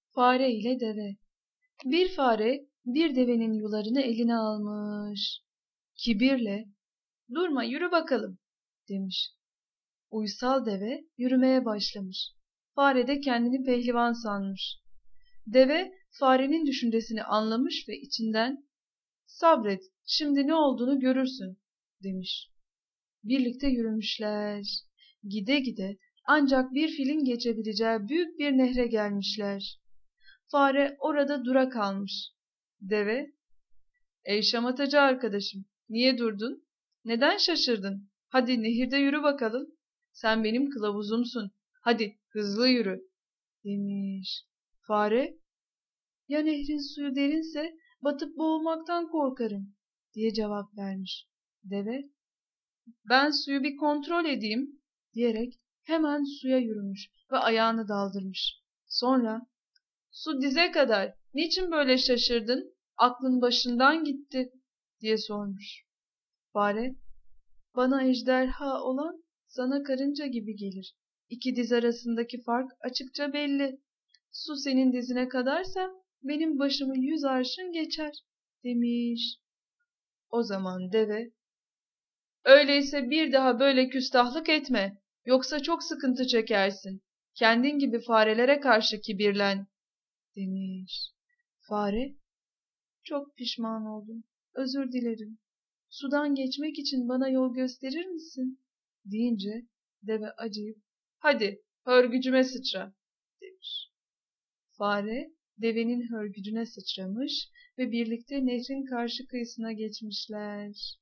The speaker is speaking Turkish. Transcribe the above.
Fare ile deve. Bir fare bir devenin yularını eline almış. Kibirle, "Durma, yürü bakalım," demiş. Uysal deve yürümeye başlamış. Fare de kendini pehlivan sanmış. Deve farenin düşüncesini anlamış ve içinden, "Sabret, şimdi ne olduğunu görürsün," demiş. Birlikte yürümüşler. Gide gide ancak bir filin geçebileceği büyük bir nehre gelmişler. Fare orada dura kalmış. Deve, "Ey şamatacı arkadaşım, niye durdun? Neden şaşırdın? Hadi nehirde yürü bakalım. Sen benim kılavuzumsun. Hadi hızlı yürü," demiş. Fare, "Ya nehrin suyu derinse batıp boğulmaktan korkarım," diye cevap vermiş. Deve, "Ben suyu bir kontrol edeyim," diyerek hemen suya yürümüş ve ayağını daldırmış. Sonra, "Su dize kadar. Niçin böyle şaşırdın? Aklın başından gitti," diye sormuş. Fare, "Bana ejderha olan sana karınca gibi gelir. İki diz arasındaki fark açıkça belli. Su senin dizine kadarsa benim başımı 100 arşın geçer," demiş. O zaman deve, "Öyleyse bir daha böyle küstahlık etme. Yoksa çok sıkıntı çekersin. Kendin gibi farelere karşı kibirlen," demiş. Fare, "Çok pişman oldum. Özür dilerim. Sudan geçmek için bana yol gösterir misin?" deyince deve acıyıp, "Hadi hörgücüme sıçra," demiş. Fare devenin hörgücüne sıçramış ve birlikte nehrin karşı kıyısına geçmişler.